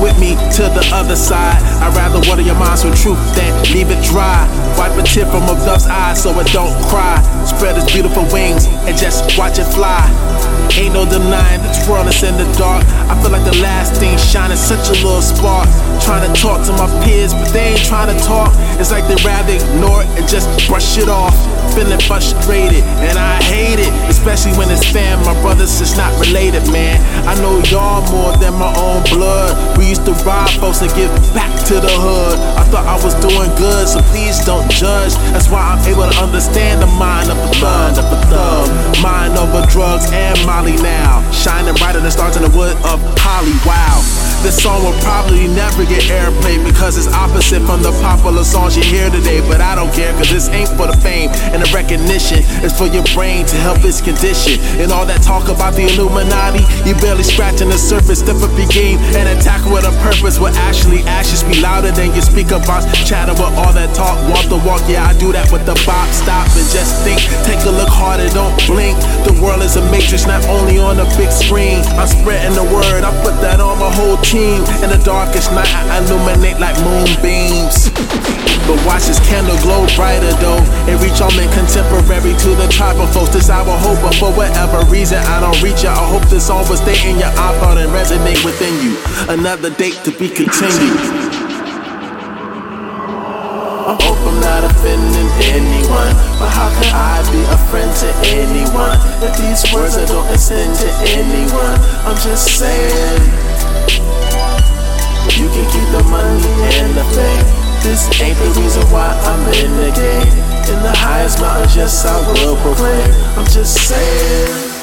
with me to the other side. I'd rather water your minds with truth than leave it dry. Wipe a tear from a dove's eye so it don't cry. Spread its beautiful wings and just watch it fly. Ain't no denying this world is in the dark. I feel like the last thing shining, such a little spark. Trying to talk to my peers, but they ain't trying to talk. It's like they'd rather ignore it and just brush it off. Feeling frustrated, and I hate it, especially when it's fam. My brothers is not related, man. I know y'all more than my own blood. We used to rob folks and give back to the hood. I thought I was doing good, so please don't judge. That's why I'm able to understand the mind of a thug. Mind over drugs and Molly now, shining brighter than stars in the wood of Holly. Wow. This song will probably never get airplay because it's opposite from the popular songs you hear today. But I don't care, cause this ain't for the fame and the recognition. It's for your brain to help its condition. And all that talk about the Illuminati, you barely scratching the surface. Step up your game and attack with a purpose. Will actually actions be louder than your speaker box. Chatter with all that talk, walk the walk. Yeah, I do that with the bop. Stop and just think. Take a look harder, don't blink. The world is a matrix, not only on the big screen. I'm spreading the word, I put that on my whole team. In the darkest night, I illuminate like moonbeams. But watch this candle glow brighter though, and reach all men contemporary to the tribal folks. This I will hope, but for whatever reason I don't reach it. I hope this song will stay in your iPod and resonate within you. Another date to be continued. I hope I'm not offending anyone, but how can I be a friend to anyone if these words I don't extend to anyone? I'm just saying, you can keep the money and the fame. This ain't the reason why I'm in the game. In the highest mountains, yes I will proclaim. I'm just saying.